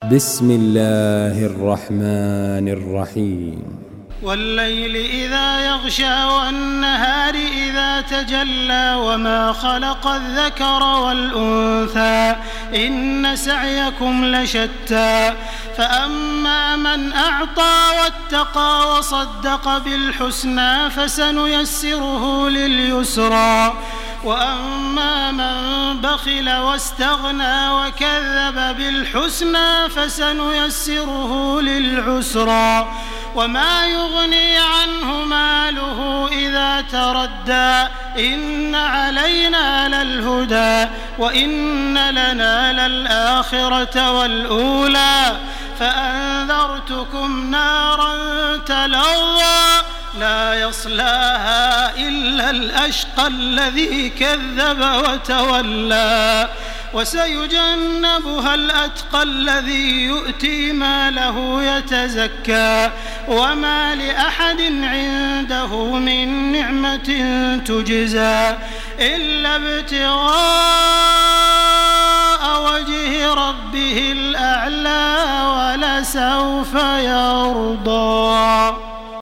بسم الله الرحمن الرحيم والليل إذا يغشى والنهار إذا تجلى وما خلق الذكر والأنثى إن سعيكم لشتى فأما من أعطى واتقى وصدق بالحسنى فسنيسره لليسرى وأما من بخل واستغنى وكذب بالحسنى فسنيسره للعسرى وما يغني عنه ماله إذا تردى إن علينا للهدى وإن لنا للآخرة والأولى فأنذرتكم نارا تلظى لا يصلاها إلا الأشقى الذي كذب وتولى وسيجنبها الأتقى الذي يؤتي ماله يتزكى وما لأحد عنده من نعمة تجزى إلا ابتغاء وجه ربه الأعلى ولسوف يرضى.